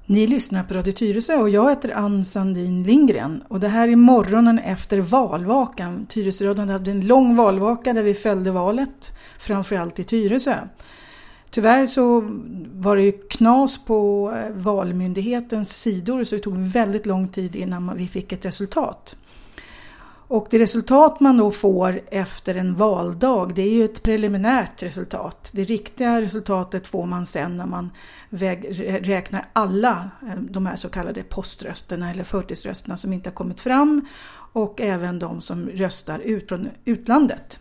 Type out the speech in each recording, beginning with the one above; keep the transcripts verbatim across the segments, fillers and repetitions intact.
Ni lyssnar på Radio Tyresö och jag heter Ann Sandin Lindgren och det här är morgonen efter valvakan. Tyresöradion hade en lång valvaka där vi följde valet, framförallt i Tyresö. Tyvärr så var det ju knas på valmyndighetens sidor så det tog väldigt lång tid innan vi fick ett resultat. Och det resultat man då får efter en valdag, det är ju ett preliminärt resultat. Det riktiga resultatet får man sen när man väg, räknar alla de här så kallade poströsterna eller förtidsrösterna som inte har kommit fram och även de som röstar ut från utlandet.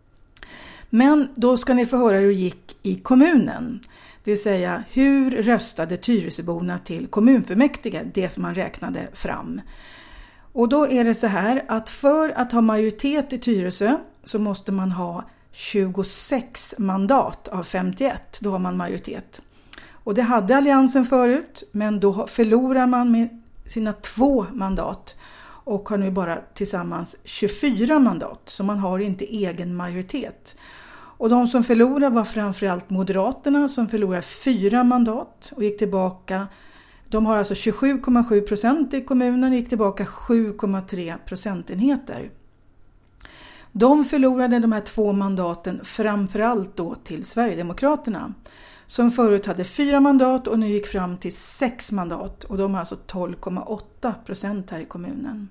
Men då ska ni få höra hur det gick i kommunen. Det vill säga hur röstade Tyresöborna till kommunfullmäktige, det som man räknade fram. Och då är det så här att för att ha majoritet i Tyresö så måste man ha tjugosex mandat av femtioett. Då har man majoritet. Och det hade alliansen förut, men då förlorar man med sina två mandat och har nu bara tillsammans tjugofyra mandat. Så man har inte egen majoritet. Och de som förlorar var framförallt Moderaterna som förlorar fyra mandat och gick tillbaka. De har alltså tjugosju komma sju procent i kommunen och gick tillbaka sju komma tre procentenheter. De förlorade de här två mandaten framförallt då till Sverigedemokraterna som förut hade fyra mandat och nu gick fram till sex mandat och de har alltså tolv komma åtta procent här i kommunen.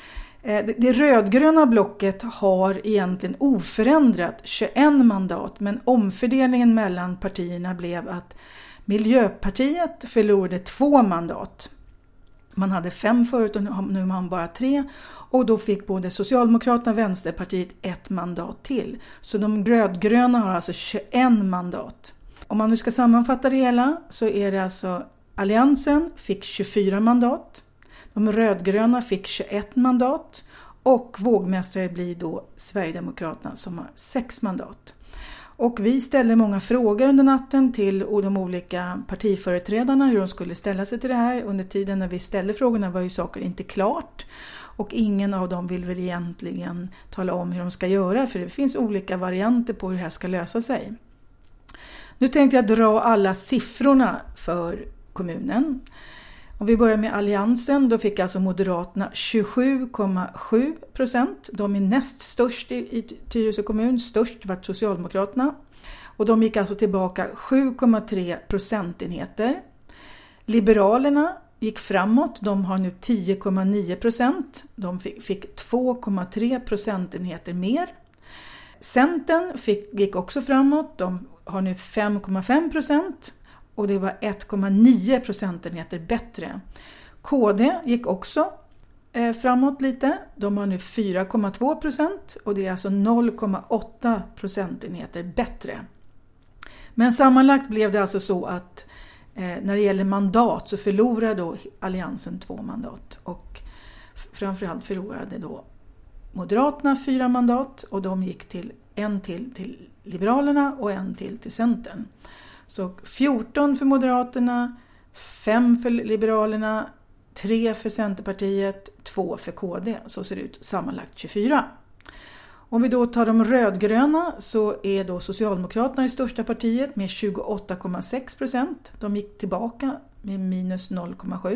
Det rödgröna blocket har egentligen oförändrat tjugoett mandat men omfördelningen mellan partierna blev att Miljöpartiet förlorade två mandat. Man hade fem förut och nu har man bara tre. Och då fick både Socialdemokraterna och Vänsterpartiet ett mandat till. Så de rödgröna har alltså tjugoett mandat. Om man nu ska sammanfatta det hela så är det alltså Alliansen fick tjugofyra mandat. De rödgröna fick tjugoett mandat. Och vågmästare blir då Sverigedemokraterna som har sex mandat. Och vi ställde många frågor under natten till de olika partiföreträdarna hur de skulle ställa sig till det här. Under tiden när vi ställde frågorna var ju saker inte klart. Och ingen av dem vill väl egentligen tala om hur de ska göra. För det finns olika varianter på hur det här ska lösa sig. Nu tänkte jag dra alla siffrorna för kommunen. Om vi börjar med Alliansen, då fick alltså Moderaterna tjugosju komma sju procent. De är näst störst i, i Tyresö kommun, störst var Socialdemokraterna. Och de gick alltså tillbaka sju komma tre procentenheter. Liberalerna gick framåt, de har nu tio komma nio procent. De fick, fick två komma tre procentenheter mer. Centern fick, gick också framåt, de har nu fem komma fem procent. Och det var ett komma nio procentenheter bättre. K D gick också eh, framåt lite. De har nu fyra komma två procent och det är alltså noll komma åtta procentenheter bättre. Men sammanlagt blev det alltså så att eh, när det gäller mandat så förlorade då Alliansen två mandat. Och framförallt förlorade då Moderaterna fyra mandat och de gick till en till till Liberalerna och en till till Centern. Så fjorton för Moderaterna, fem för Liberalerna, tre för Centerpartiet, två för K D. Så ser det ut sammanlagt tjugofyra. Om vi då tar de rödgröna så är då Socialdemokraterna det största partiet med tjugoåtta komma sex procent. De gick tillbaka med minus noll komma sju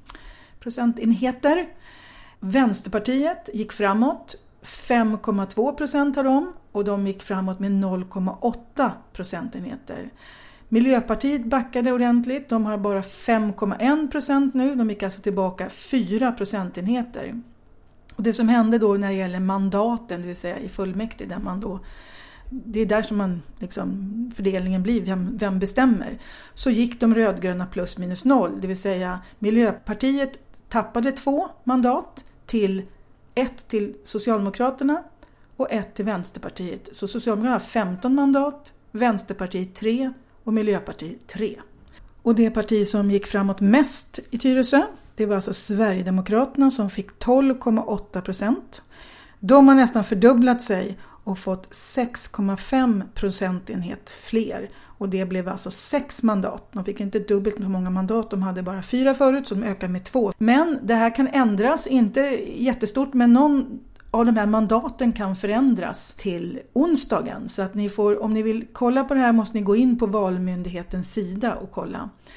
procentenheter. Vänsterpartiet gick framåt, fem komma två procent har de och de gick framåt med noll komma åtta procentenheter. Miljöpartiet backade ordentligt, de har bara fem komma en procent nu, de gick alltså tillbaka fyra procentenheter. Och det som hände då när det gäller mandaten, det vill säga i fullmäktige, där man då, det är där som man liksom, fördelningen blir, vem, vem bestämmer. Så gick de rödgröna plus minus noll, det vill säga Miljöpartiet tappade två mandat till ett till Socialdemokraterna och ett till Vänsterpartiet. Så Socialdemokraterna har femton mandat, Vänsterpartiet tre och Miljöpartiet tre. Och det parti som gick framåt mest i Tyresö, det var alltså Sverigedemokraterna som fick tolv komma åtta procent. De har nästan fördubblat sig och fått sex komma fem procentenhet fler. Och det blev alltså sex mandat. De fick inte dubbelt så många mandat, de hade bara fyra förut så de ökade med två. Men det här kan ändras, inte jättestort, men någon av de här mandaten kan förändras till onsdagen. Så att ni får, om ni vill kolla på det här måste ni gå in på Valmyndighetens sida och kolla.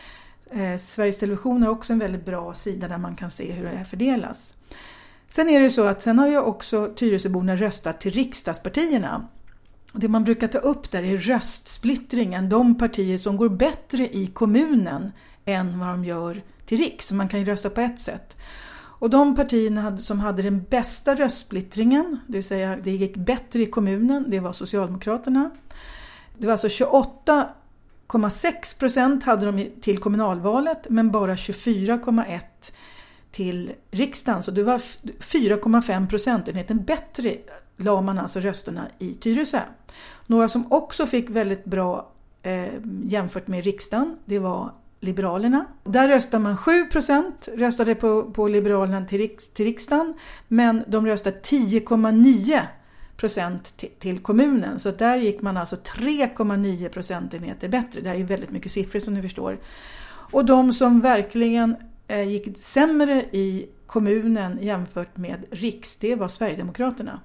Eh, Sveriges Television har också en väldigt bra sida där man kan se hur det här fördelas. Sen är det så att sen har ju också Tyresöborna röstat till riksdagspartierna. Det man brukar ta upp där är röstsplittringen. De partier som går bättre i kommunen än vad de gör till riks. Så man kan ju rösta på ett sätt. Och de partierna som hade den bästa röstsplittringen, det vill säga det gick bättre i kommunen, det var Socialdemokraterna. Det var alltså tjugoåtta komma sex procent hade de till kommunalvalet, men bara tjugofyra komma ett till riksdagen. Så det var fyra komma fem procentenheten bättre la man alltså rösterna i Tyresö. Några som också fick väldigt bra eh, jämfört med riksdagen, det var Liberalerna. Där röstade man sju procent röstade på, på Liberalerna till, riks, till riksdagen, men de röstade tio komma nio procent till, till kommunen. Så där gick man alltså tre komma nio procentenheter bättre. Det här är väldigt mycket siffror som ni förstår. Och de som verkligen eh, gick sämre i kommunen jämfört med riks, det var Sverigedemokraterna.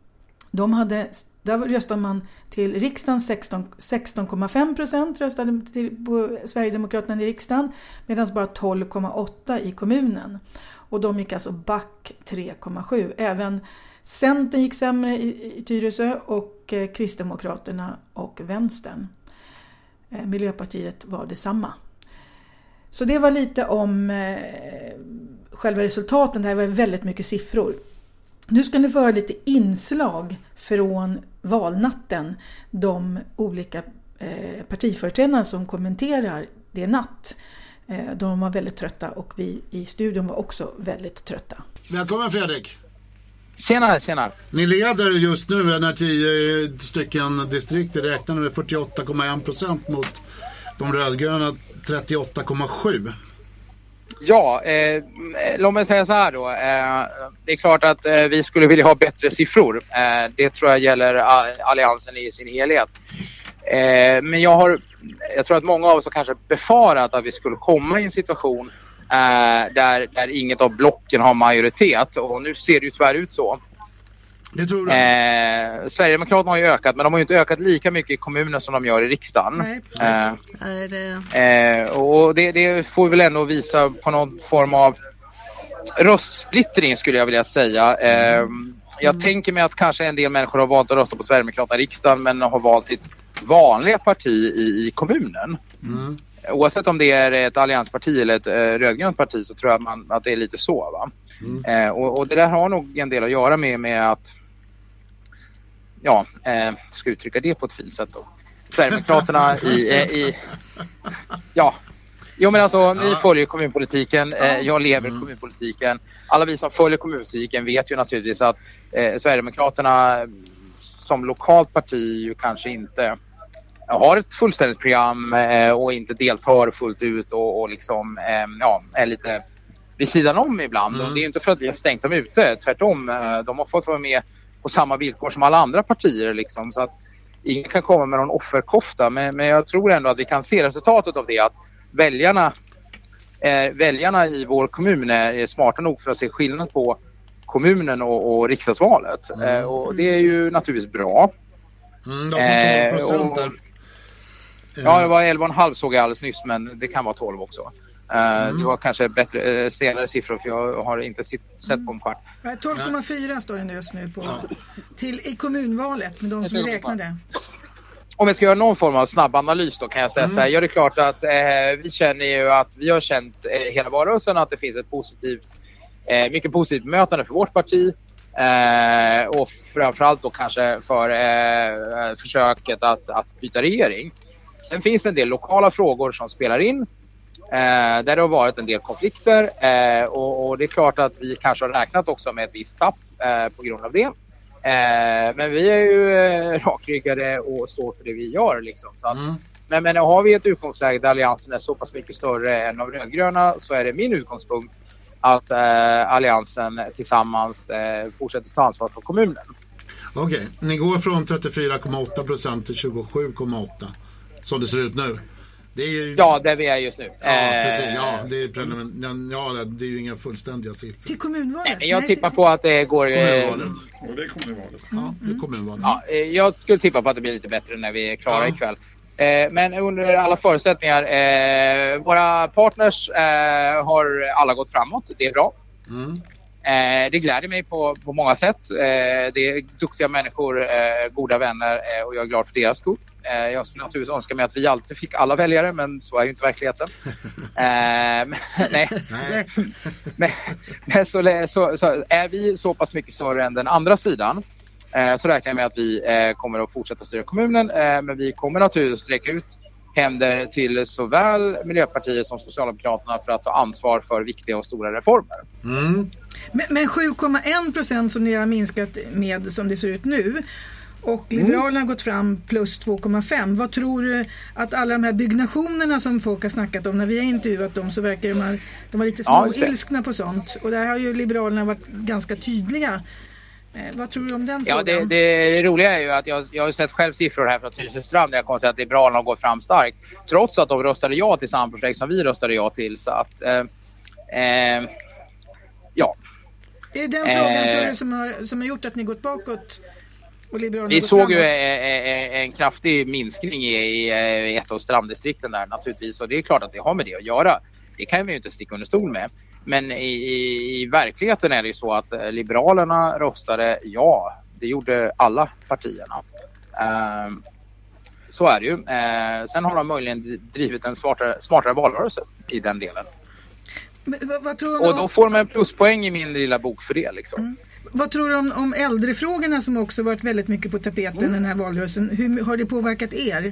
De hade, där röstade man till riksdagen sexton komma fem procent röstade till, på Sverigedemokraterna i riksdagen, medan bara tolv komma åtta i kommunen. Och de gick alltså back tre komma sju. Även Centern gick sämre i, i Tyresö och eh, Kristdemokraterna och Vänstern. Eh, Miljöpartiet var detsamma. Så det var lite om eh, själva resultaten. Det här var väldigt mycket siffror. Nu ska ni få höra lite inslag från valnatten. De olika eh, partiföreträdarna som kommenterar det natt. Eh, de var väldigt trötta och vi i studion var också väldigt trötta. Välkommen Fredrik. Tjena, tjena. Ni leder just nu när tio stycken distrikt räknar med fyrtioåtta komma en procent mot de rödgröna trettioåtta komma sju. Ja, eh, låt mig säga så här då. Eh, det är klart att eh, vi skulle vilja ha bättre siffror. Eh, det tror jag gäller alliansen i sin helhet. Eh, men jag har, jag tror att många av oss har kanske befarat att vi skulle komma i en situation eh, där, där inget av blocken har majoritet. Och nu ser det ju tyvärr ut så. Det tror du? Eh, Sverigedemokraterna har ju ökat, men de har ju inte ökat lika mycket i kommunen som de gör i riksdagen. Nej, eh, är det... eh, och det, det får vi väl ändå visa på någon form av röstsplittring skulle jag vilja säga. Eh, jag mm. tänker mig att kanske en del människor har valt att rösta på Sverigedemokraterna i riksdagen, men har valt sitt vanliga parti i, i kommunen. Mm. Oavsett om det är ett alliansparti eller ett eh, rödgrönt parti, så tror jag man, att det är lite så, va? Mm. Eh, och, och det där har nog en del att göra med, med att ja, eh, ska uttrycka det på ett fint sätt då. Sverigedemokraterna i, eh, i ja, jo men alltså ni följer kommunpolitiken, eh, jag lever mm. kommunpolitiken. Alla vi som följer kommunpolitiken vet ju naturligtvis att eh, Sverigedemokraterna som lokalt parti ju kanske inte har ett fullständigt program eh, och inte deltar fullt ut och, och liksom eh, ja, är lite vid sidan om ibland. Mm. Och det är inte för att vi har stängt dem ute, tvärtom. Eh, de har fått vara med på samma villkor som alla andra partier liksom, så att ingen kan komma med någon offerkofta, men, men jag tror ändå att vi kan se resultatet av det, att väljarna eh, väljarna i vår kommun är smarta nog för att se skillnad på kommunen och, och riksdagsvalet. Mm. Eh, och det är ju naturligtvis bra. Mm, de får tolv procent där. Eh, ja, det var elva komma fem såg jag alldeles nyss, men det kan vara tolv också. Mm. Det var kanske bättre uh, senare siffror, för jag har inte sett, sett på en kvart. tolv komma fyra står det just nu på ja. till i kommunvalet med de som räknade. Om vi ska göra någon form av snabb analys då kan jag säga mm. så här. Ja, det är klart att eh, vi känner ju att vi har känt eh, hela valrörelsen att det finns ett positivt, eh, mycket positivt mötande för vårt parti. Eh, och framförallt då kanske för eh, försöket att, att byta regering. Sen finns det en del lokala frågor som spelar in. Eh, där det har varit en del konflikter eh, och, och det är klart att vi kanske har räknat också med ett visst tapp eh, på grund av det. Eh, men vi är ju eh, rakryggade och står för det vi gör liksom. Så att, mm. men, men har vi ett utgångsläge där alliansen är så pass mycket större än de rödgröna, så är det min utgångspunkt att eh, alliansen tillsammans eh, fortsätter ta ansvar för kommunen. Okej, okay. Ni går från trettiofyra komma åtta procent till tjugosju komma åtta som det ser ut nu. Det är ju... Ja, där vi är just nu. Ja, precis. Ja, det är, prelim... ja, det är ju inga fullständiga siffror. Till kommunvalet? Nej, jag tippar på att det går... Kommunvalet. Och det är kommunvalet. Ja, det är kommunvalet. Ja, jag skulle tippa på att det blir lite bättre när vi är klara ja. ikväll. Eh, men under alla förutsättningar, eh, våra partners eh, har alla gått framåt. Det är bra. Mm. Eh, det gläder mig på, på många sätt. Eh, det är duktiga människor, eh, goda vänner eh, och jag är glad för deras skull. Eh, jag skulle naturligtvis önska mig att vi alltid fick alla väljare, men så är ju inte verkligheten. Eh, men, nej. men, men så, så, så är vi så pass mycket större än den andra sidan. Eh, så räknar jag med att vi eh, kommer att fortsätta styra kommunen, eh, men vi kommer naturligtvis sträcka ut händer till såväl Miljöpartiet som Socialdemokraterna för att ta ansvar för viktiga och stora reformer. Mm. Men, men sju komma en procent som ni har minskat med som det ser ut nu och Liberalerna har gått fram plus två komma fem. Vad tror du att alla de här byggnationerna som folk har snackat om, när vi har intervjuat dem så verkar de, här, de var lite små ja, ilskna på sånt. Och där har ju Liberalerna varit ganska tydliga. Eh, vad tror du om den ja, frågan? Det, det, det roliga är ju att jag, jag har sett själv siffror här från Tyresöstrand där jag kommer säga att Liberalerna har gått fram starkt. Projekt att de röstade ja till samma projekt som vi röstade ja till. Så att, eh, eh, ja. Är det den frågan eh, tror du som har, som har gjort att ni gått bakåt? Och Liberalerna vi gått såg framåt? ju en, en kraftig minskning i, i ett av stranddistrikten där naturligtvis. Och det är klart att det har med det att göra. Det kan vi ju inte sticka under stol med. Men i, i, i verkligheten är det ju så att Liberalerna röstade ja. Det gjorde alla partierna. Uh, så är det ju. Uh, sen har de möjligen drivit en smartare, smartare valrörelse i den delen. Men, vad, vad tror du och då får de en pluspoäng i min lilla bok för det. Liksom. Mm. Vad tror du om, om äldrefrågorna som också varit väldigt mycket på tapeten mm. den här valrörelsen? Hur har det påverkat er?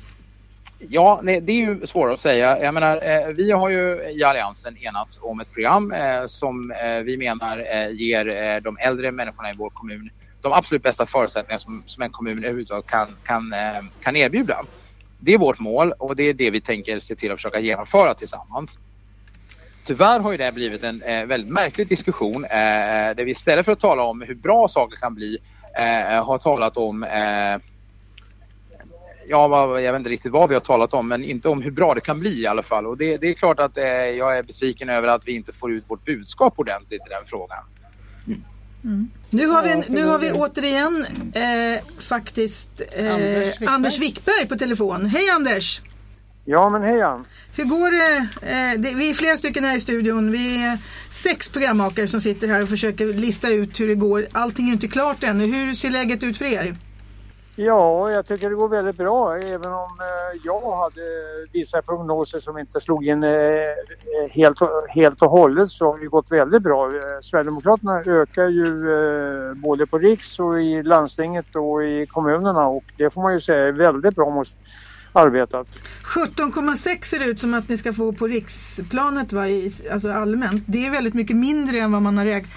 Ja, nej, det är ju svårt att säga. Jag menar, eh, vi har ju i Alliansen enats om ett program eh, som eh, vi menar eh, ger eh, de äldre människorna i vår kommun de absolut bästa förutsättningar som, som en kommun överhuvudtaget kan, kan, eh, kan erbjuda. Det är vårt mål och det är det vi tänker se till att försöka genomföra tillsammans. Tyvärr har ju det blivit en eh, väldigt märklig diskussion eh, där vi istället för att tala om hur bra saker kan bli eh, har talat om eh, ja, jag vet inte riktigt vad vi har talat om, men inte om hur bra det kan bli i alla fall. Och det, det är klart att eh, jag är besviken över att vi inte får ut vårt budskap ordentligt i den frågan. Mm. Mm. Nu har vi, nu har vi återigen eh, faktiskt eh, Anders, Wickberg. Anders Wickberg på telefon. Hej Anders! Ja, men hej Ann. Hur går det? Eh, det? Vi är flera stycken här i studion. Vi är sex programmakare som sitter här och försöker lista ut hur det går. Allting är inte klart ännu. Hur ser läget ut för er? Ja, jag tycker det går väldigt bra. Även om eh, jag hade vissa prognoser som inte slog in eh, helt, helt och hållet så har det gått väldigt bra. Sverigedemokraterna ökar ju eh, både på riks och i landstinget och i kommunerna och det får man ju säga är väldigt bra mot arbetat. sjutton komma sex ser det ut som att ni ska få på riksplanet, va? Alltså allmänt. Det är väldigt mycket mindre än vad man har räknat.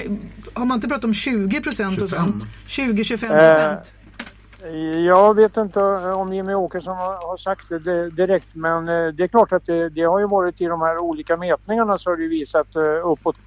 Har man inte pratat om tjugo procent och sånt? tjugo till tjugofem procent? Eh, jag vet inte om Jimmy Åkesson har sagt det direkt, men det är klart att det, det har ju varit i de här olika mätningarna så har det visat uppåt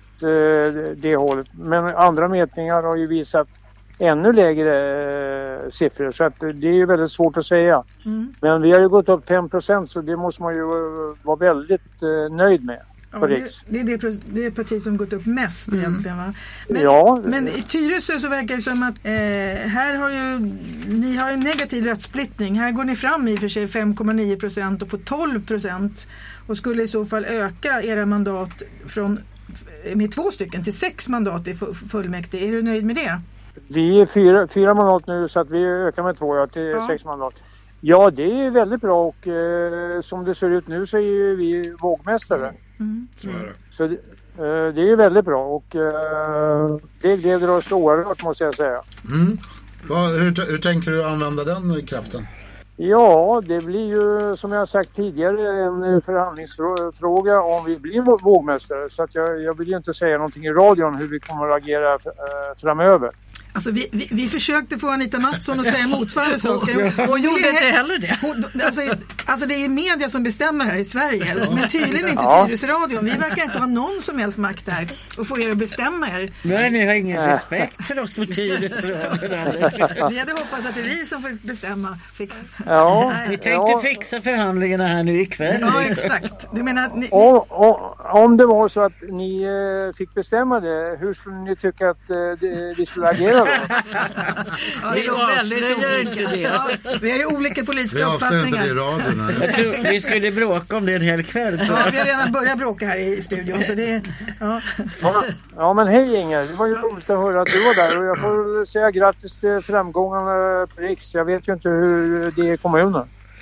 det hållet. Men andra mätningar har ju visat ännu lägre eh, siffror så att det är ju väldigt svårt att säga. Mm. Men vi har ju gått upp fem procent så det måste man ju uh, vara väldigt uh, nöjd med. Ja, det, det, är det, det är parti som gått upp mest mm. egentligen, va? Men, ja. men i Tyresö så verkar det som att eh, här har ju ni har en negativ röstsplittring. Här går ni fram i och för sig fem komma nio procent och får tolv procent och skulle i så fall öka era mandat från med två stycken till sex mandat i fullmäktige. Är du nöjd med det? Vi är fyra, fyra mandat nu så att vi ökar med två ja, till ja. sex mandat. Ja, det är väldigt bra och eh, som det ser ut nu så är vi vågmästare. Mm. Så, så det, eh, det är väldigt bra och eh, det gläder oss oerhört måste jag säga. Mm. Va, hur, hur tänker du använda den kraften? Ja, det blir ju som jag sagt tidigare en förhandlingsfråga om vi blir vågmästare. Så att jag, jag vill ju inte säga någonting i radion hur vi kommer att agera äh, framöver. Alltså vi, vi, vi försökte få Anita Mattsson att säga motsvarande saker. Hon gjorde inte heller det. Hon, alltså, alltså det är media som bestämmer här i Sverige. Ja. Men tydligen inte ja. Tyresöradion. Vi verkar inte ha någon som helst makt där och få er att bestämma er. Nej, ni har ingen respekt för oss på Tyresöradion. Vi hade hoppats att det är vi som får bestämma. Fick... Ja. Vi tänkte ja. fixa förhandlingarna här nu ikväll. Ja, exakt. Du menar att ni... och, och, om det var så att ni eh, fick bestämma det, hur skulle ni tycka att eh, det, vi skulle agera då? Ja, det är väldigt olika. Det. Ja, vi har ju olika politiska vi uppfattningar. Inte det i uppfattningar. radion, Jag tror vi skulle bråka om det en hel kväll. Ja, vi har redan börjat bråka här i studion. Så det, ja. Ja, ja, men hej Inger. Det var ju roligt att höra att du var där. Och jag får säga grattis till framgångarna på Riks. Jag vet ju inte hur det är i kommunen.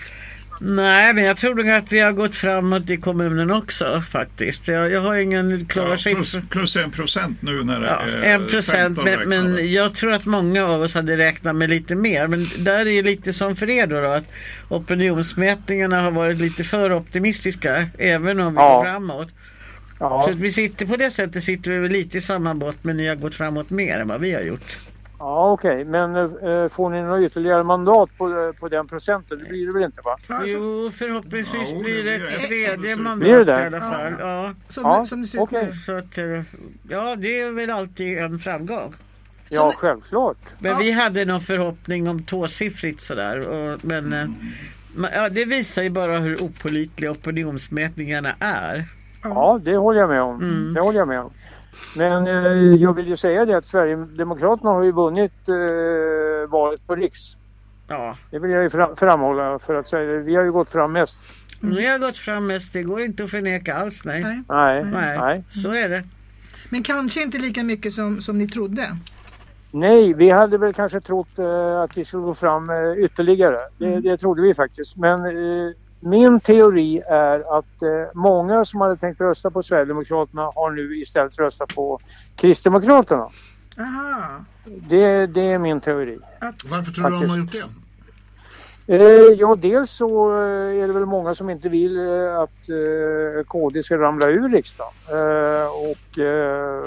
Nej, men jag tror nog att vi har gått framåt i kommunen också faktiskt. Jag, jag har ingen klara ja, siffror. plus, plus en procent nu när det ja, är en procent, men, men jag tror att många av oss hade räknat med lite mer. Men där är ju lite som för er då, då att opinionsmätningarna har varit lite för optimistiska även om vi ja. går framåt. Ja. Så att vi sitter på det sättet sitter vi väl lite i samma båt, men ni har gått framåt mer än vad vi har gjort. Ja, okej. Okay. Men äh, får ni några ytterligare mandat på, på den procenten? Det blir det väl inte, va? Jo, förhoppningsvis ja, blir det ett tredje mandat blir det? i alla fall. Ja, ja. Som, ja. som det ser okay. Så att, ja, det är väl alltid en framgång. Ja, självklart. Men ja. vi hade någon förhoppning om tvåsiffrigt sådär. Och, men mm. ja, det visar ju bara hur opålitliga opinionsmätningarna är. Ja, det håller jag med om. Mm. Det håller jag med om. Men eh, jag vill ju säga det att Sverigedemokraterna har ju vunnit eh, valet på Riks. Ja. Det vill jag ju fram- framhålla för att säga. Vi har ju gått fram mest. Mm. Vi har gått fram mest. Det går inte att förneka alls, nej. Nej. Nej. nej. nej. Så är det. Men kanske inte lika mycket som, som ni trodde. Nej, vi hade väl kanske trott eh, att vi skulle gå fram eh, ytterligare. Det, mm. det trodde vi faktiskt. Men eh, min teori är att eh, många som hade tänkt rösta på Sverigedemokraterna har nu istället röstat på Kristdemokraterna. Aha. Det, det är min teori. Att, Varför tror du de har gjort det? Eh, ja, dels så eh, är det väl många som inte vill eh, att eh, K D ska ramla ur riksdagen. Eh, och eh,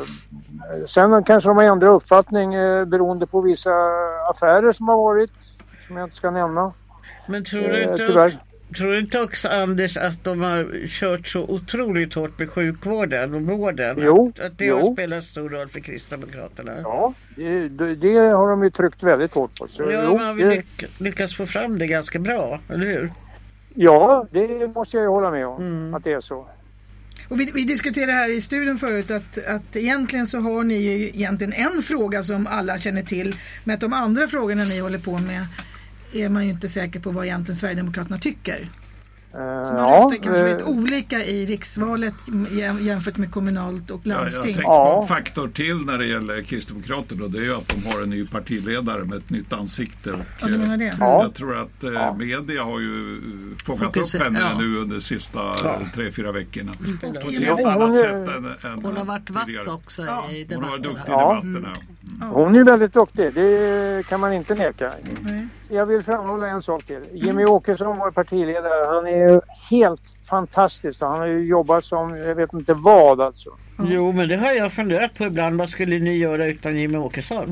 sen kanske de har ändrat uppfattning eh, beroende på vissa affärer som har varit, som jag inte ska nämna. Men tror du inte, eh, också, tror du inte också, Anders, att de har kört så otroligt hårt med sjukvården och vården? Jo, att, att det jo. har spelat stor roll för Kristdemokraterna? Ja, det, det, det har de ju tryckt väldigt hårt på. Så, ja, jo, man vill lyck, lyckas få fram det ganska bra, eller hur? Ja, det måste jag ju hålla med om, mm. att det är så. Och vi, vi diskuterade här i studion förut att, att egentligen så har ni ju egentligen en fråga som alla känner till, men att de andra frågorna ni håller på med är man ju inte säker på vad egentligen Sverigedemokraterna tycker. Uh, så man ja, röstar kanske uh, lite olika i riksvalet jämfört med kommunalt och landsting. Ja, jag tänker på en faktor till när det gäller Kristdemokraterna, det är ju att de har en ny partiledare med ett nytt ansikte. Och, ja, du menar det? Ja. Jag tror att eh, ja. media har ju fångat Fokus, upp henne ja. nu under de sista ja. tre, fyra veckorna. Mm. Och, på ett helt annat sätt än, än hon har varit vass tidigare. Också ja. i debatterna. Hon har varit duktig ja. i debatterna. Mm. Hon är väldigt duktig, det kan man inte neka. Mm. Jag vill framhålla en sak till. Jimmy Åkesson, vår partiledare, han är helt fantastisk. Han har ju jobbat som, jag vet inte vad alltså. Mm. Jo, men det har jag funderat på ibland. Vad skulle ni göra utan Jimmy Åkesson?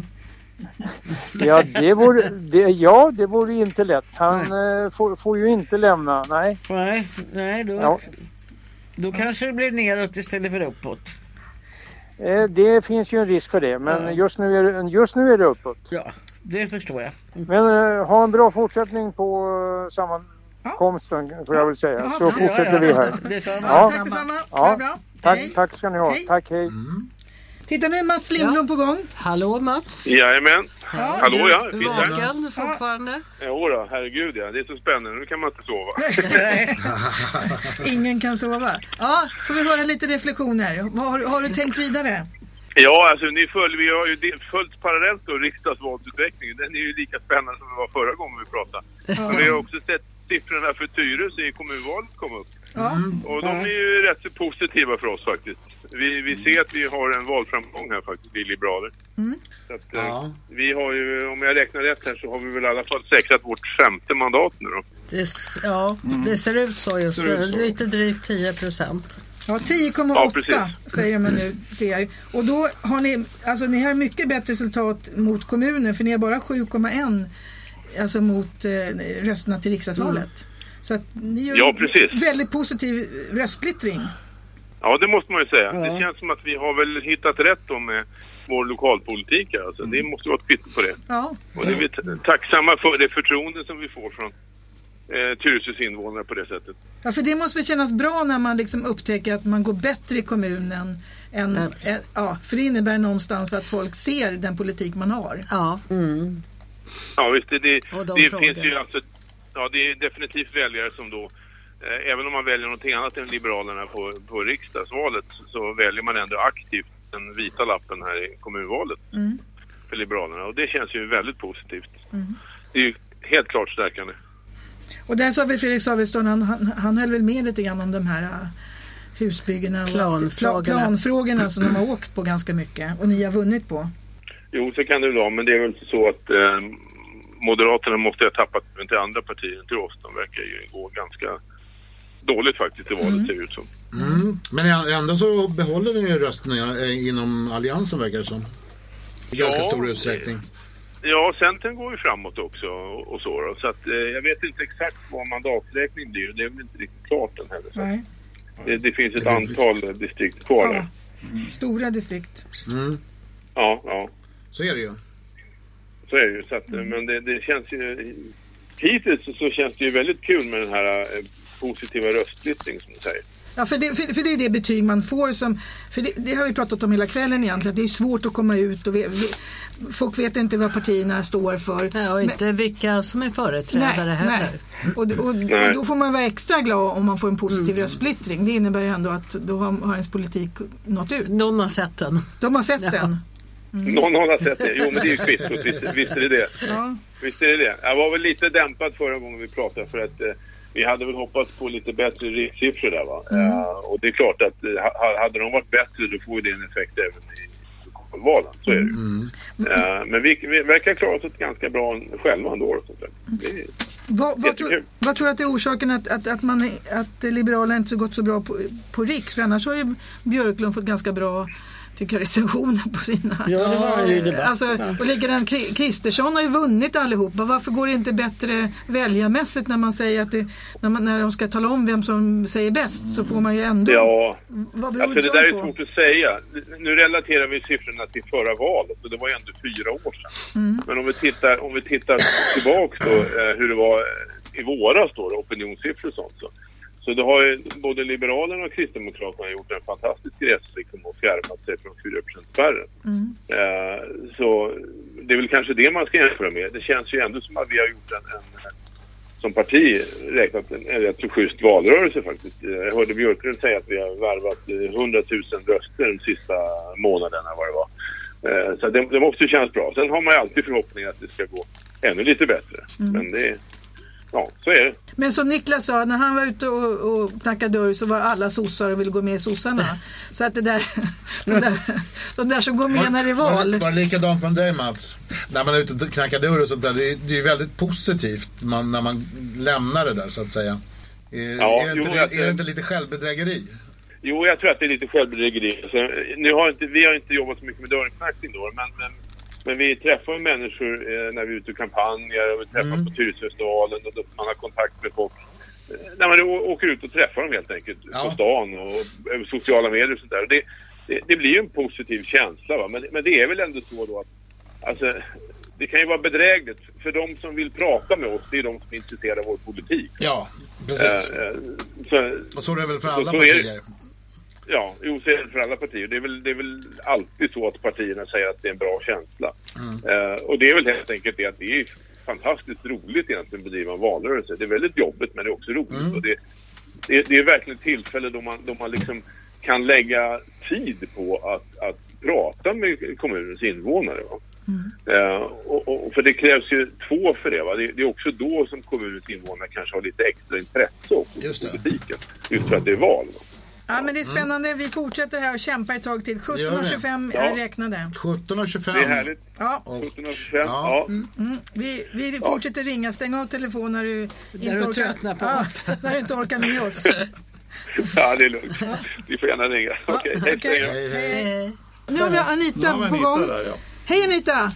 Ja, det vore, det, ja, det vore inte lätt. Han eh, får, får ju inte lämna, nej. Nej, nej då, ja. då kanske det blir neråt istället för uppåt. Eh, det finns ju en risk för det, men ja. just, nu är, just nu är det uppåt. Ja, det förstår jag. Men eh, ha en bra fortsättning på uh, sammankomsten, får jag väl säga. Ja, så ja, fortsätter ja, ja. vi här. Detsamma. Ja. Tack detsamma. Ja. Bra. Tack, hej. tack ska ni ha. Hej. Tack, hej. Mm. Titta nu, Mats Lindblom ja. på gång. Hallå Mats. Jajamän. Ja. Hallå ja. Du vaken fortfarande? Ja då, herregud ja. Det är så spännande. Nu kan man inte sova. Ingen kan sova. Ja, får vi höra lite reflektioner. Har, har du tänkt vidare? Ja, alltså ni följer, vi har ju följt parallellt då riksdagsvalsutvecklingen. Den är ju lika spännande som det var förra gången vi pratade. Ja. Men vi har också sett siffrorna för Tyresö i kommunvalet komma upp. Ja. Och de är ju rätt så positiva för oss faktiskt. Vi, vi ser att vi har en valframgång här faktiskt, vi liberaler. Mm. Så att, ja. vi har ju, om jag räknar rätt här så har vi väl i alla fall säkrat vårt femte mandat nu då. Det, ja, mm. det ser ut så just nu. Lite drygt tio procent. Ja, tio komma åtta ja, säger man nu till er. Och då har ni, alltså ni har mycket bättre resultat mot kommunen, för ni har bara sju komma ett alltså mot eh, rösterna till riksdagsvalet. Mm. Så att ni har ja, precis. väldigt positiv röstsplittring. Ja, det måste man ju säga. Ja. Det känns som att vi har väl hittat rätt då med vår lokalpolitik. Alltså. Det måste vara ett kvitto på det. Ja. Och det är vi t- tacksamma för det förtroende som vi får från eh, Tyresös invånare på det sättet. Ja, för det måste väl kännas bra när man liksom upptäcker att man går bättre i kommunen än, mm. ä, ja, för det innebär någonstans att folk ser den politik man har. Ja, mm. ja visst, det, det, de det finns ju alltså, ja, det är definitivt väljare som då, eh, även om man väljer någonting annat än Liberalerna på, på riksdagsvalet, så väljer man ändå aktivt den vita lappen här i kommunvalet mm. för Liberalerna, och det känns ju väldigt positivt. Mm. Det är ju helt klart stärkande. Och där sa vi Fredrik Saveston, han, han, han höll väl med lite grann om de här uh, husbyggena och planfrågorna. planfrågorna som de har åkt på ganska mycket och ni har vunnit på. Jo, så kan det vara, men det är väl så att eh, Moderaterna måste ha tappat till andra partier, till oss. De verkar ju gå ganska dåligt faktiskt i valet, mm. ser ut som. Mm. Men ändå så behåller ni ju rösterna inom alliansen, verkar det som. I ganska ja, stor utsträckning. Ja, Centern går ju framåt också och, och så då. Så att, eh, jag vet inte exakt vad mandaträkning blir. Det är väl inte riktigt klart den heller. Nej. Det, det finns ett det antal finns... distrikt kvar ja. där. Mm. Stora distrikt. Mm. Ja, ja. Så är det ju. Så är det ju. Så att, mm. Men det, det känns ju... Hittills så, så känns det ju väldigt kul med den här eh, positiva röstsplittring som du säger. Ja, för det, för, för det är det betyg man får som, för det, det har vi pratat om hela kvällen egentligen, det är svårt att komma ut och vi, vi, folk vet inte vad partierna står för. Ja, och inte men, vilka som är företrädare nej, heller. Nej. Och, och, och då får man vara extra glad om man får en positiv mm. röstsplittring. Det innebär ju ändå att då har, har ens politik nått ut. Någon har sett den. De har sett ja. den. Mm. Någon har sett det. Jo, men det är ju kvittot. Visst, visst är det det. Ja. Visst är det det. Jag var väl lite dämpad förra gången vi pratade för att vi hade väl hoppats på lite bättre rikssiffror där, va? Mm. Uh, och det är klart att uh, hade de varit bättre då får det en effekt även i valen. Så är det ju. Mm. Uh, men vi, vi verkar klara oss ett ganska bra själva ändå. Och sånt där. Det är vad, vad, tro, vad tror du att det är orsaken att, att, att, man, att Liberalerna inte så gått så bra på, på riks? För annars har ju Björklund fått ganska bra tycker jag, recensioner på sina... Ja, det var ju det. Alltså, och likadant Kristersson har ju vunnit allihopa. Varför går det inte bättre väljarmässigt när man säger att det, när, man, när de ska tala om vem som säger bäst så får man ju ändå... Ja, vad beror alltså, det där är på? svårt att säga. Nu relaterar vi siffrorna till förra valet och det var ju ändå fyra år sedan. Mm. Men om vi tittar, om vi tittar tillbaka då, hur det var i våras då, opinionssiffror och sånt så. Så det har ju både Liberalerna och Kristdemokraterna gjort en fantastisk resa liksom, och fjärmat sig från fyra procent-spärren. Mm. Uh, så det är väl kanske det man ska jämföra med. Det känns ju ändå som att vi har gjort en, en som parti räknat en, en rätt så schysst valrörelse faktiskt. Jag hörde Björklund säga att vi har värvat hundratusen röster de sista månaderna vad det var. Uh, så det, det måste ju kännas bra. Sen har man ju alltid förhoppningar att det ska gå ännu lite bättre. Mm. Men det ja, så är det. Men som Niklas sa, när han var ute och, och knackade dörr så var alla sossar och ville gå med i sossarna. Så att det där, de, där de där som går med när det är val. Var, var det likadant från dig, Mats? När man är ute och knackar dörr och sånt där, det är, det är ju väldigt positivt man, när man lämnar det där så att säga. Är, ja, är, det, inte, jo, är det inte lite självbedrägeri? Jo, jag tror att det är lite självbedrägeri. Så, nu har inte, vi har inte jobbat så mycket med dörrknackning då, men... men Men vi träffar människor eh, när vi är ute och kampanjer och vi träffar mm. på Tyresösdalen och då man har kontakt med folk. Eh, när man å- åker ut och träffar dem helt enkelt ja. på stan och över sociala medier och sånt där. Det, det, det blir ju en positiv känsla, va? Men, men det är väl ändå så då att alltså, det kan ju vara bedrägligt för de som vill prata med oss, det är de som är intresserade av vår politik. Ja, precis. Eh, så, och så är det väl för alla så, så partier? Ja, jo, så är det för alla partier. Det är, väl, det är väl alltid så att partierna säger att det är en bra känsla. Mm. Uh, och det är väl helt enkelt det att det är fantastiskt roligt egentligen att bedriva en valrörelse. Det är väldigt jobbigt, men det är också roligt. Mm. Och det, det, det är verkligen ett tillfälle då man, då man liksom kan lägga tid på att, att prata med kommunens invånare. Va? Mm. Uh, och, och, för det krävs ju två för det. Va? Det, det är också då som kommunens invånare kanske har lite extra intresse också just på politiken. Just för att det är val. Va? Ja, men det är spännande. Vi fortsätter här och kämpar ett tag till. sjutton och tjugofem är räknade. sjutton och tjugofem. Det är härligt. Ja. sjutton och tjugofem. Ja. Mm, mm. Vi, vi fortsätter ringa. Stäng av telefonen när du när inte du orkar. På oss. Ja, när du inte orkar med oss. Ja, det är lugnt. Ja. Vi får gärna ringa. Ja, okej, okay. okay. hej, hej, hej. Nu har vi Anita har vi på Anita gång. Där, ja. Hej Anita!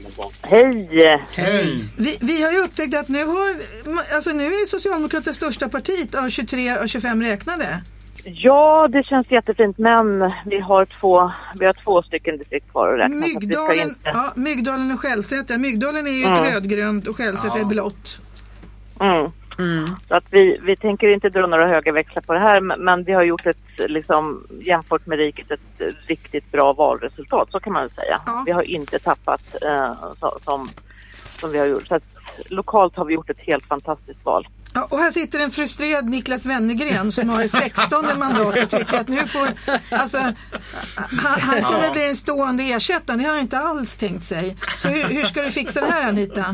Hej! Hej! Vi, vi har ju upptäckt att nu har alltså nu är Socialdemokraterna största partiet av tjugotre och tjugofem räknade. Ja, det känns jättefint, men vi har två, vi har två stycken distrikt kvar att räkna. Myggdalen, inte... ja, Myggdalen och Skällsätra. Myggdalen är ju mm. ett rödgrönt och Skällsätra ja. är blått. Mm. Mm. Så att vi, vi tänker inte dra några höga växlar på det här, men vi har gjort ett, liksom, jämfört med riket, ett riktigt bra valresultat, så kan man säga. Ja. Vi har inte tappat eh, så, som, som vi har gjort. Så att lokalt har vi gjort ett helt fantastiskt val. Ja, och här sitter en frustrerad Niklas Wennergren som har sextonde mandat och tycker att nu får, alltså, han, han kommer ja. bli en stående ersättare. Det har han inte alls tänkt sig. Så hur, hur ska du fixa det här, Anita?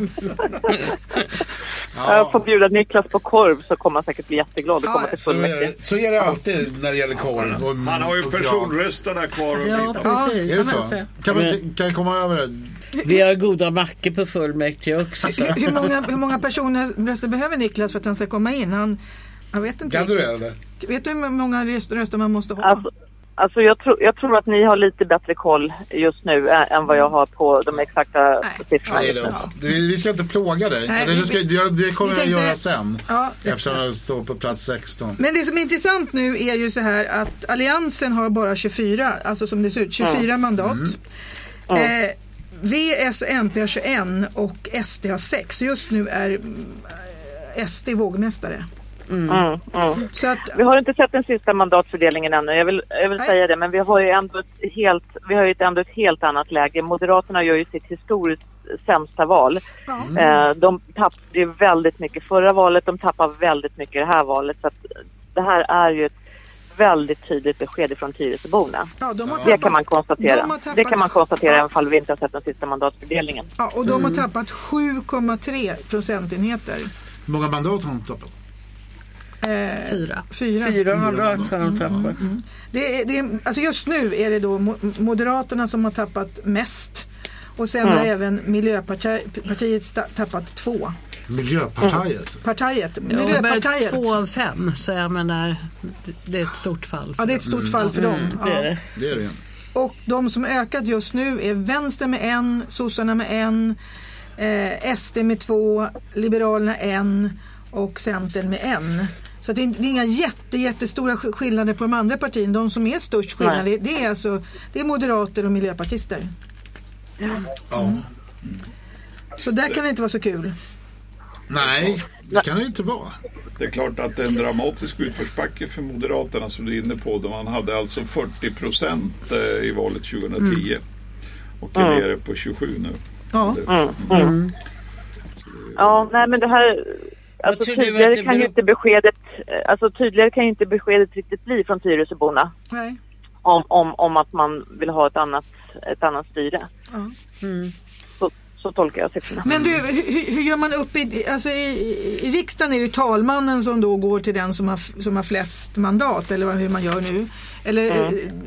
Ja. Jag får bjuda Niklas på korv, så kommer han säkert bli jätteglad att ja, komma till fullmäktige. Så, så är det alltid när det gäller korv. Och, han har ju personrösterna kvar. Och ja, precis. Är det så? Kan vi kan komma över det? Vi har goda mackor på fullmäktige också. Så. Hur, hur, många, hur många personer röster behöver Niklas för att han ska komma in? Han, jag vet inte. Kan du det, eller? Vet du hur många röster man måste ha? Alltså, alltså jag, tror, jag tror att ni har lite bättre koll just nu ä, än vad jag har på de exakta siffrorna. Nej, ja. Vi ska inte plåga dig. Nej, det, ska, det, det kommer jag tänkte, göra sen. Ja, eftersom jag står på plats sexton. Men det som är intressant nu är ju så här att Alliansen har bara tjugofyra, alltså som det ser ut, tjugofyra mm. mandat. Mm. Mm. Eh, V, S och M P har tjugoett och S D har sex. Så just nu är S D vågmästare. Mm. Mm, mm. Så att, vi har inte sett den sista mandatfördelningen ännu. Jag vill, jag vill säga det, men vi har ju ändå ett helt, vi har ju ändå ett helt annat läge. Moderaterna gör ju sitt historiskt sämsta val. Mm. Eh, de tappade ju väldigt mycket förra valet. De tappar väldigt mycket det här valet. Så att det här är ju ett väldigt tydligt besked från Tyresöborna. Ja, de har tappat, det kan man konstatera. De tappat, det kan man konstatera ja. I alla fall vi inte har sett den sista mandatfördelningen. Ja, och de har tappat sju komma tre procentenheter. Hur många mandat har de tappat? Eh, fyra. Fyra, Fyra mandat har de tappat. Mm. Mm. Det är, det är, alltså just nu är det då Moderaterna som har tappat mest. Och sen mm. har även Miljöpartiet tappat två. Miljöpartiet? Mm. Partiet. Miljöpartiet. Två av fem, så jag menar, det är ett stort fall för Ja, det är ett stort mm. fall för dem. Mm, det är det. Det är det. Och de som ökat just nu är Vänster med en, Sossarna med en, eh, S D med två, Liberalerna en och Centern med en. Så det är, det är inga jätte, jättestora skillnader på de andra partierna. De som är störst skillnader, det, det är alltså det är moderater och miljöpartister. Mm. Mm. Så där kan det inte vara så kul. Nej, det kan det inte vara. Det är klart att det är en dramatisk utförsbacke för Moderaterna som du är inne på. Där man hade alltså fyrtio procent i valet tjugohundratio mm. och är mm. nere på tjugosju nu. Ja, mm. Mm. Ja, nej men det här alltså, tydligare kan beror... ju inte beskedet alltså tydligare kan ju inte beskedet riktigt bli från Tyresöborna. Nej. Om, om, om att man vill ha ett annat, ett annat styre. Ja. Mm. Så, så tolkar jag siffrorna. Men du, hur, hur gör man upp i, alltså i, i riksdagen är det talmannen som då går till den som har, som har flest mandat, eller hur man gör nu. Eller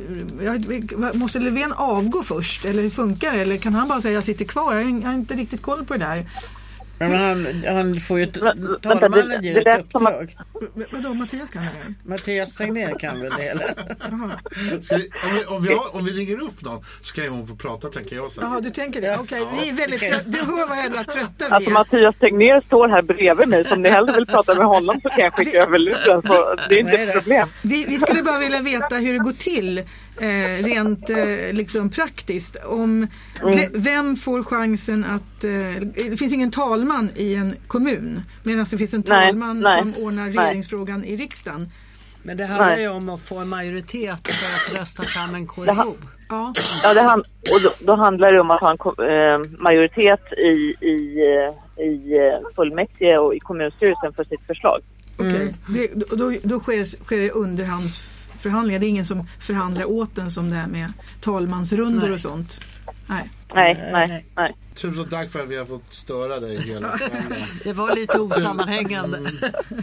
mm. måste Löfven avgå först, eller hur funkar det? Eller kan han bara säga jag sitter kvar? Jag har inte riktigt koll på det där. Men han, han får ju talmannen ger ett uppdrag. Vadå, Mattias kan det där? Mattias Tegnér kan väl det hela. Ska vi, om, vi, om, vi har, om vi ringer upp någon så kan hon få prata, tänker jag. Jaha, du tänker det? Okej, okay. ja. Vi är väldigt trötta. Du hör vad jävla trötta vi är. Alltså Mattias Tegnér står här bredvid mig. Så om ni hellre vill prata med honom så kan jag skicka över luren. Så det är inte ett problem. Vi, vi skulle bara vilja veta hur det går till. Eh, rent eh, liksom praktiskt om mm. vem får chansen att eh, det finns ingen talman i en kommun medan det finns en talman nej, nej, som ordnar regeringsfrågan nej. I riksdagen. Men det handlar nej. Ju om att få en majoritet för att rösta fram en K S O. Ja, ja det hand- och då, då handlar det om att ha en eh, majoritet i, i, i fullmäktige och i kommunstyrelsen för sitt förslag. Okej, okay. mm. då, då sker, sker det underhands förhandlingar. Det är ingen som förhandlar åt den som det är med talmansrundor nej. Och sånt. Nej. Nej, nej, nej. Tusen tack för att vi har fått störa dig hela det var lite osammanhängande. Mm.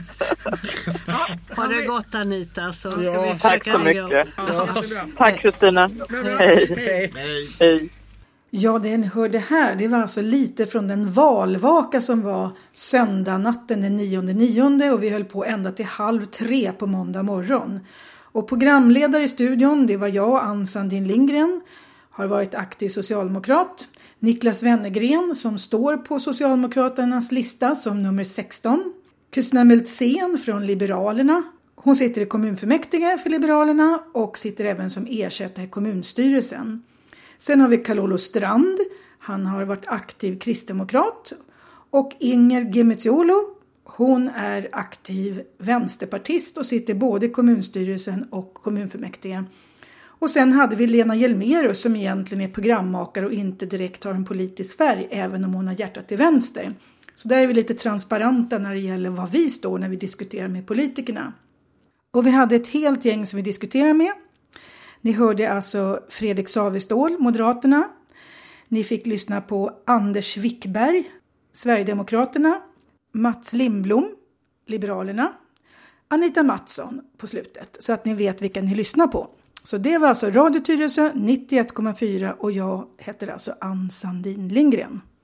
Ja, har det gått Anita så ska ja, vi tack så mycket. Ja, ja. Tack Kristina. Hej. Hej. Hej. Ja, det ni hörde här, det var alltså lite från den valvaka som var söndag natten den nionde nionde och vi höll på ända till halv tre på måndag morgon. Och programledare i studion, det var jag, Ann Sandin Lindgren, har varit aktiv socialdemokrat. Niklas Wennergren som står på Socialdemokraternas lista som nummer sexton. Kristina Meltzén från Liberalerna. Hon sitter i kommunfullmäktige för Liberalerna och sitter även som ersättare i kommunstyrelsen. Sen har vi Carl-Olof Strand. Han har varit aktiv kristdemokrat. Och Inger Gemeziolo. Hon är aktiv vänsterpartist och sitter både i kommunstyrelsen och kommunfullmäktige. Och sen hade vi Lena Hjelmerus som egentligen är programmakare och inte direkt har en politisk färg, även om hon har hjärtat till vänster. Så där är vi lite transparenta när det gäller vad vi står när vi diskuterar med politikerna. Och vi hade ett helt gäng som vi diskuterade med. Ni hörde alltså Fredrik Savestål, Moderaterna. Ni fick lyssna på Anders Wickberg, Sverigedemokraterna. Mats Lindblom, Liberalerna. Anita Mattsson på slutet. Så att ni vet vilka ni lyssnar på. Så det var alltså Radio Tyresö nittioett komma fyra och jag heter alltså Ann Sandin Lindgren.